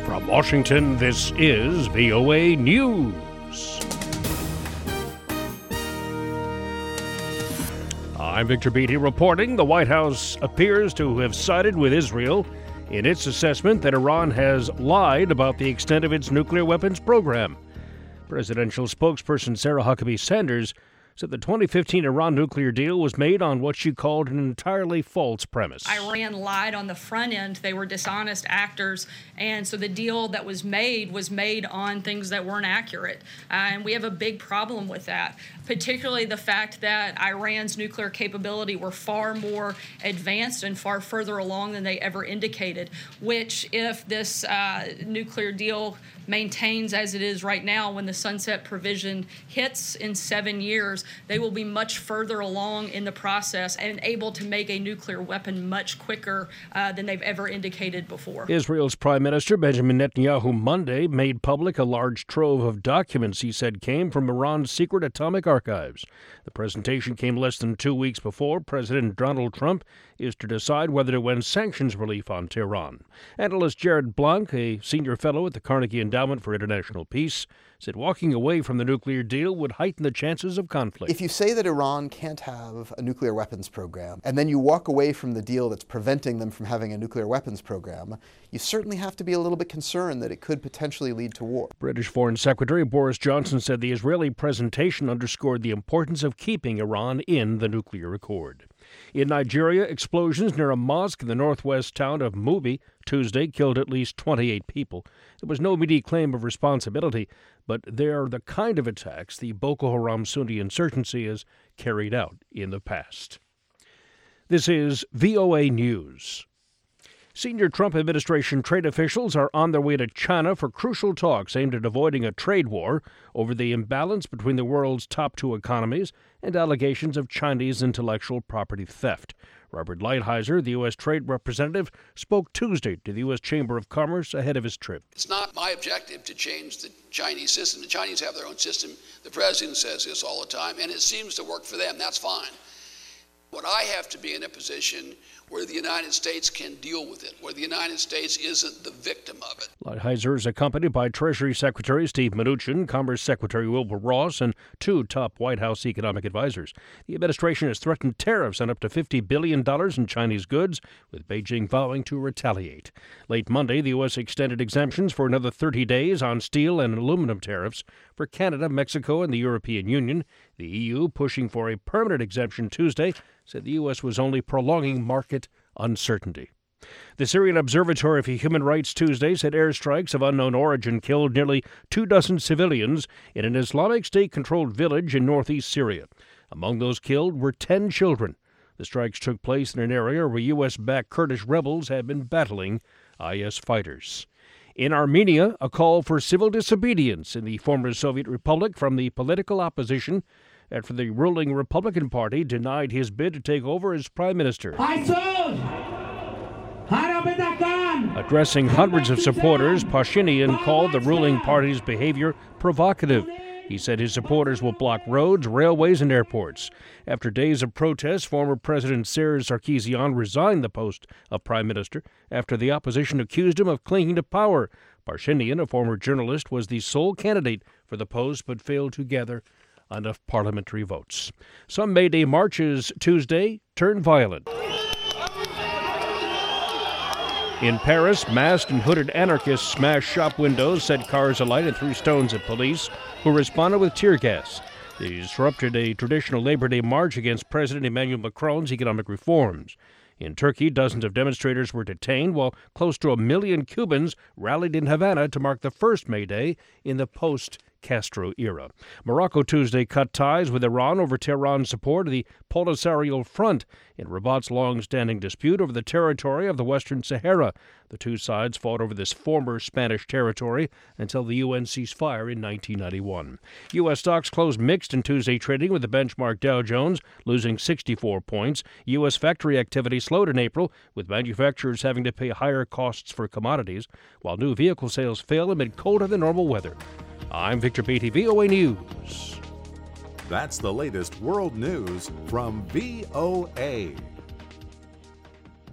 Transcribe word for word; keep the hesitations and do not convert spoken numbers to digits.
From Washington, this is V O A News. I'm Victor Beatty reporting the White House appears to have sided with Israel in its assessment that Iran has lied about the extent of its nuclear weapons program. Presidential spokesperson Sarah Huckabee Sanders said the twenty fifteen Iran nuclear deal was made on what she called an entirely false premise. Iran lied on the front end. They were dishonest actors. And so the deal that was made was made on things that weren't accurate. Uh, and we have a big problem with that, particularly the fact that Iran's nuclear capability were far more advanced and far further along than they ever indicated, which if this uh, nuclear deal maintains as it is right now, when the sunset provision hits in seven years, they will be much further along in the process and able to make a nuclear weapon much quicker uh, than they've ever indicated before. Israel's Prime Minister Benjamin Netanyahu Monday made public a large trove of documents he said came from Iran's secret atomic archives. The presentation came less than two weeks before President Donald Trump is to decide whether to end sanctions relief on Tehran. Analyst Jared Blanc, a senior fellow at the Carnegie Endowment for International Peace, said walking away from the nuclear deal would heighten the chances of conflict. If you say that Iran can't have a nuclear weapons program, and then you walk away from the deal that's preventing them from having a nuclear weapons program, you certainly have to be a little bit concerned that it could potentially lead to war. British Foreign Secretary Boris Johnson said the Israeli presentation underscored the importance of keeping Iran in the nuclear accord. In Nigeria, explosions near a mosque in the northwest town of Mubi Tuesday killed at least twenty-eight people. There was no immediate claim of responsibility, but they are the kind of attacks the Boko Haram Sunni insurgency has carried out in the past. This is V O A News. Senior Trump administration trade officials are on their way to China for crucial talks aimed at avoiding a trade war over the imbalance between the world's top two economies and allegations of Chinese intellectual property theft. Robert Lighthizer, the U S trade representative, spoke Tuesday to the U S Chamber of Commerce ahead of his trip. It's not my objective to change the Chinese system. The Chinese have their own system. The president says this all the time, and it seems to work for them. That's fine. What I have to be in a position where the United States can deal with it, where the United States isn't the victim of it. Lighthizer is accompanied by Treasury Secretary Steve Mnuchin, Commerce Secretary Wilbur Ross, and two top White House economic advisors. The administration has threatened tariffs on up to fifty billion dollars in Chinese goods, with Beijing vowing to retaliate. Late Monday, the U S extended exemptions for another thirty days on steel and aluminum tariffs for Canada, Mexico, and the European Union. The E U, pushing for a permanent exemption Tuesday, said the U S was only prolonging market uncertainty. The Syrian Observatory for Human Rights Tuesday said airstrikes of unknown origin killed nearly two dozen civilians in an Islamic State-controlled village in northeast Syria. Among those killed were ten children. The strikes took place in an area where U S-backed Kurdish rebels had been battling I S fighters. In Armenia, a call for civil disobedience in the former Soviet Republic from the political opposition after the ruling Republican Party denied his bid to take over as prime minister. Addressing hundreds of supporters, Pashinyan called the ruling party's behavior provocative. He said his supporters will block roads, railways, and airports. After days of protests, former President Serge Sarkisian resigned the post of prime minister after the opposition accused him of clinging to power. Pashinyan, a former journalist, was the sole candidate for the post but failed to gather enough parliamentary votes. Some May Day marches Tuesday turned violent. In Paris, masked and hooded anarchists smashed shop windows, set cars alight, and threw stones at police, who responded with tear gas. They disrupted a traditional Labor Day march against President Emmanuel Macron's economic reforms. In Turkey, dozens of demonstrators were detained, while close to a million Cubans rallied in Havana to mark the first May Day in the post-Castro era. Morocco Tuesday cut ties with Iran over Tehran's support of the Polisario Front in Rabat's long-standing dispute over the territory of the Western Sahara. The two sides fought over this former Spanish territory until the U N ceasefire in nineteen ninety-one. U S stocks closed mixed in Tuesday trading, with the benchmark Dow Jones losing sixty-four points. U S factory activity slowed in April, with manufacturers having to pay higher costs for commodities, while new vehicle sales fell amid colder than normal weather. I'm Victor Beatty, V O A News. That's the latest world news from V O A.